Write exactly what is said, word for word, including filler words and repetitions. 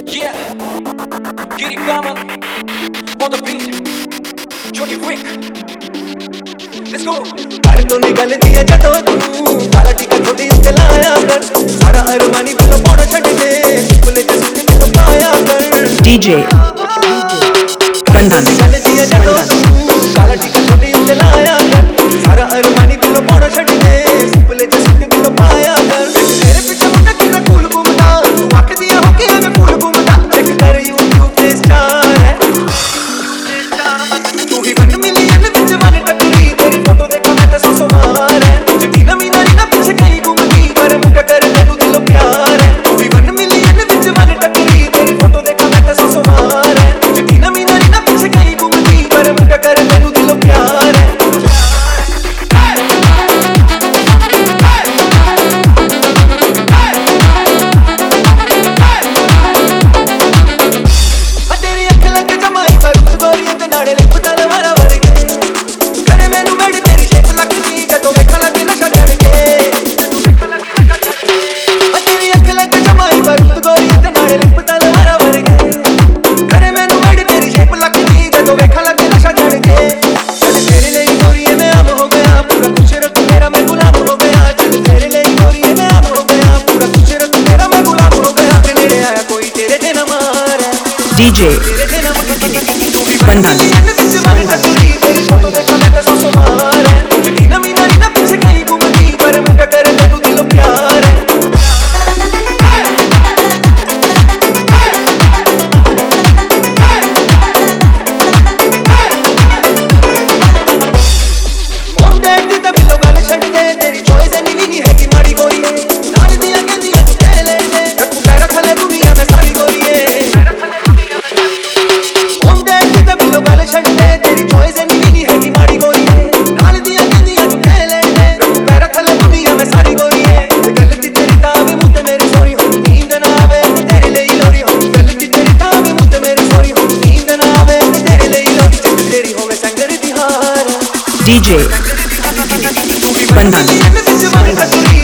Yeah, Kitty Kama on the beat, Johnny Wick. Let's go. घर तो निकल दिया जटो तू काला टीका छोटी से लाया कर सारा अरमानी बिलो पौड़ा छट दे बोले ते सुन के तो पाया कर डीजे कंधन निकल दिया जटो तू काला टीका छोटी से लाया कर सारा अरमानी बिलो पौड़ा छट दे बोले ते सुन के तो पाया कर तेरे पीछे मुंडा कितना कूल घूमता तू आंख दिया हो के मैं कूल घूमता चेक कर यूट्यूब पे स्टार है तू ही वन मिलियन विच वन टकरी तेरी फोटो देखा मैं तो सो मार है चिट्ठी ना मीना ना पीछे कहीं घूमती पर मुझे कर तू दिलो प्यार है तू ही वन मिलियन विच वन टकरी तेरी फोटो देखा मैं तो सो मार है चिट्ठी ना मीना ना पीछे कहीं घूमती पर मुझे कर तू दिलो प्यार है तेरी अख लग जमाई पर गोरी ते नाड़े लिप तल मारा वर्गे करे मैनू मेड तेरी शेप लगदी जदों वेखण लगे नशा चढ़ के तेरी अख लग जमाई पर गोरी ते नाड़े लिप तल मारा वर्गे करे मैनू मेड तेरी शेप लगदी जदों वेखण लगे नशा चढ़ के चल तेरे लिए गोरी मैं आम हो गया पूरा खुश रख मेरा मैं गुलाम हो गया चल तेरे लिए गोरी मैं आम हो गया पूरा खुश रख मेरा मैं गुलाम हो गया तेरे नेड़े आया कोई तेरे ते न मार डीजे कंधन डीजे कंधन